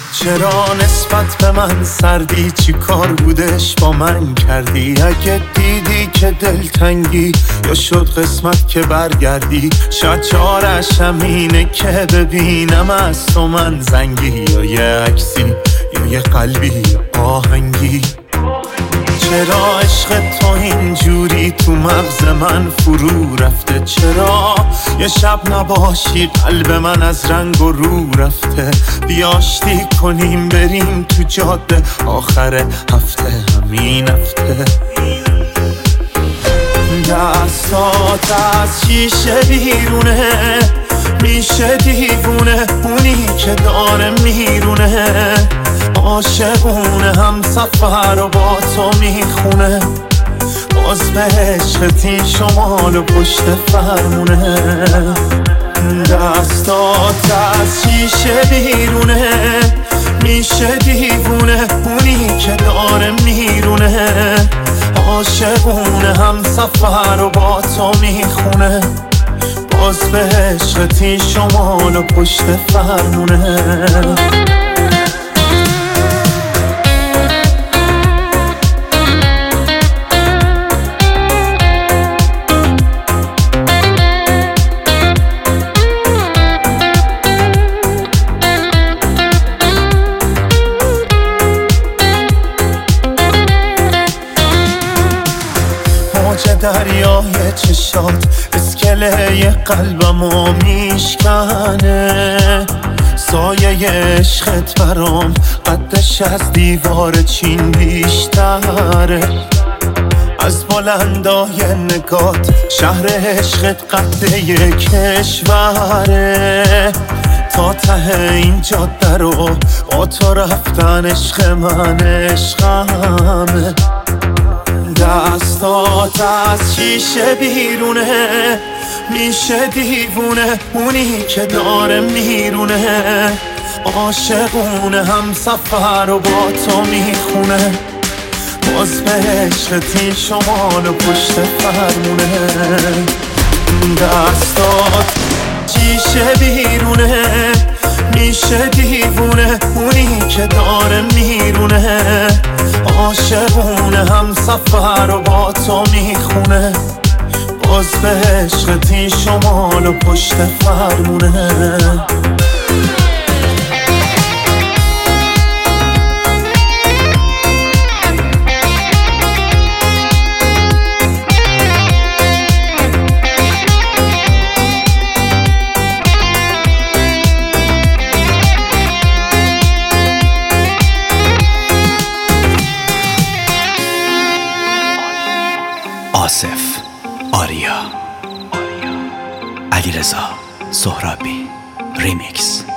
چرا نسبت به من سردی؟ چی کار بودش با من کردی؟ اگه دیدی که دلتنگی یا شد قسمت که برگردی، شاید چارش همینه که ببینم از تو من زنگی، یا یه عکسی یا یه قلبی یا آهنگی. چرا عشق تو اینجوری تو مغز من فرو رفته؟ چرا یه شب نباشی قلب من از رنگ و رو رفته؟ بیاشتی کنیم بریم تو جاده آخر هفته، همین هفته. دستات از شیشه بیرونه، میشه دیوونه اونی که داره میرونه. عاشقونه هم سفر و با تو میخونه، باز به عشقتی شمال و پشت فرمونه. دستات از شیشه بیرونه، میشه دیوونه اونی که داره میرونه. عاشقونه هم سفر و با تو میخونه، باز به عشقتی شمال و پشت فرمونه. دریای چشات اسکله قلبمو میشکنه، سایه عشقت برام قدش از دیوار چین بیشتره. از بلندای نگات شهر عشقت قده کشوره، تا ته این جاده رو با تو رفتن عشق من عشقمه. دستات از شیشه بیرونه، میشه دیوونه اونی که داره میرونه. عاشقونه هم سفر و با تو میخونه، باز به عشقتی شمال و پشت فرمونه. دستات شیشه بیرونه، میشه دیوونه اونی که داره میرونه. عاشقونه هم سفر و با تو میخونه، باز به عشقتی شمال و پشت فرمونه. آصف، آریا، علیرضا سهرابی، ریمیکس.